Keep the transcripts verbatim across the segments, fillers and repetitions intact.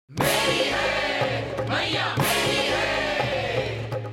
मेरी है मैया मेरी है।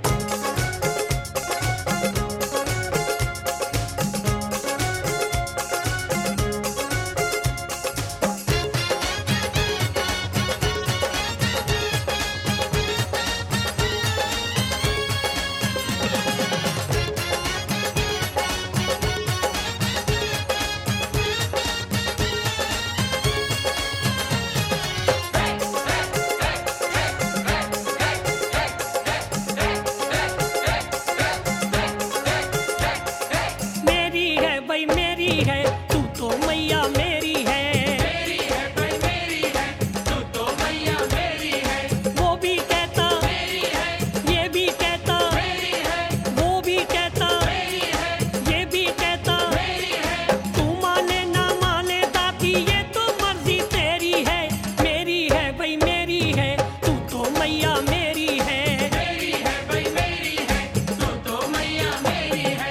मेरी है भाई मेरी है तू तो मैया मेरी है। मेरी है भाई मेरी है तू तो मैया मेरी है। वो भी कहता मेरी है ये भी कहता मेरी है वो भी कहता मेरी है ये भी कहता मेरी है। तू माने ना माने दादी ये तो मर्जी तेरी है। मेरी है भाई मेरी है तू तो मैया मेरी है। मेरी है भाई मेरी है तू तो मैया मेरी है।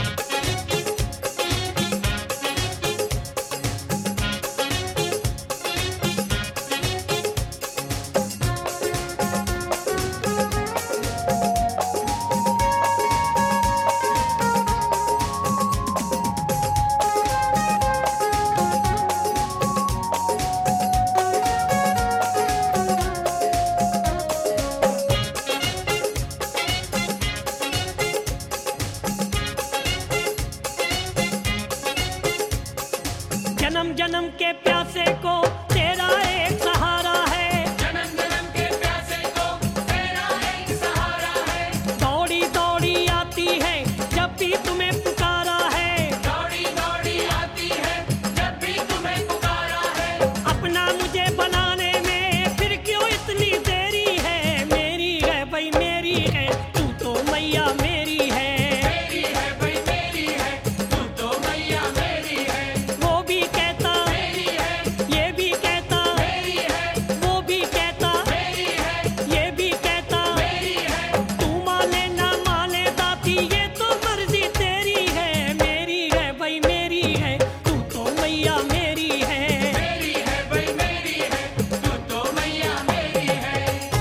जन्म जन्म के प्यासे को तेरा एक सहारा है। जन्म जन्म के प्यासे को तेरा एक सहारा है। दौड़ी दौड़ी आती है जब भी तुम्हें पुकारा है। दौड़ी दौड़ी आती है जब भी तुम्हें पुकारा है। अपना मुझे बनाने में फिर क्यों इतनी देरी है। मेरी है भाई मेरी है तू तो मैया मेरी है। मेरी है भाई मेरी है तू तो मैया मेरी है। वो भी कहता मेरी है ये भी कहता मेरी है वो भी कहता मेरी है ये भी कहता मेरी है। तू माने ना माने दादी ये तो मर्जी तेरी है। मेरी है भाई मेरी है तू तो मैया मेरी है। मेरी है भाई मेरी है तू तो मैया मेरी है।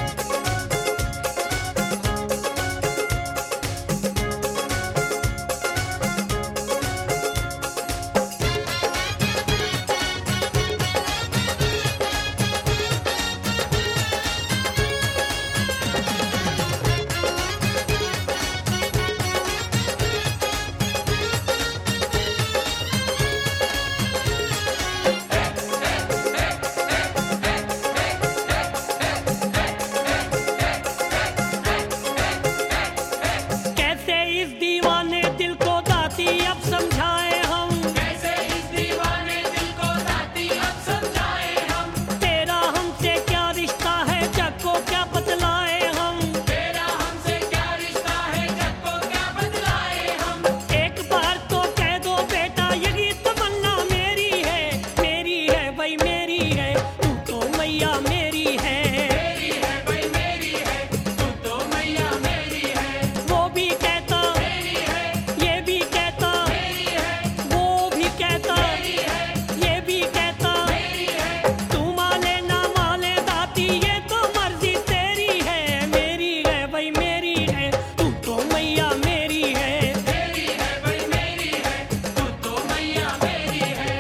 कैसे इस दीवाने दिल को दाती अब समझाए हम। कैसे इस दीवाने दिल को दाती अब समझाए हम। तेरा हमसे क्या रिश्ता है जग को क्या बतलाए हम। तेरा हमसे क्या रिश्ता है जग को क्या बदलाए हम। एक बार तो कह दो बेटा यही तमन्ना मेरी है। मेरी है भाई मेरी है तू तो मैया मेरी है। मेरी है भाई मेरी है तू तो मैया मेरी है। वो भी कहता मेरी है ये भी कहता मेरी है वो भी कहता मेरी है ये भी कहता मेरी है। तू माने ना माने दाती ये तो मर्जी तेरी है। मेरी है भाई मेरी है तू तो मैया मेरी है। मेरी है भाई मेरी है तू तो मैया मेरी है।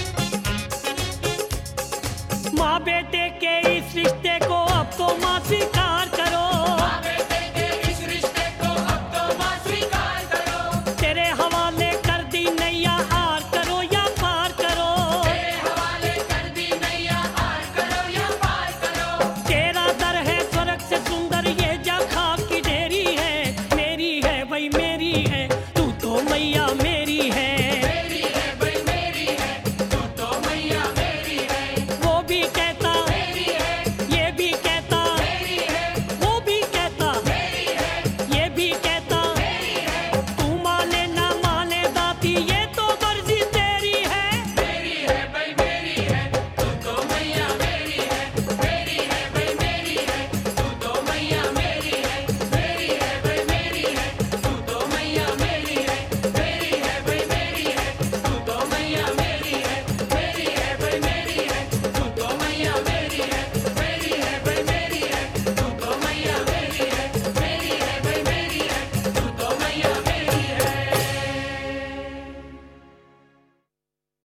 माँ बेटे के इस रिश्ते को अब तो माँ स्वीकार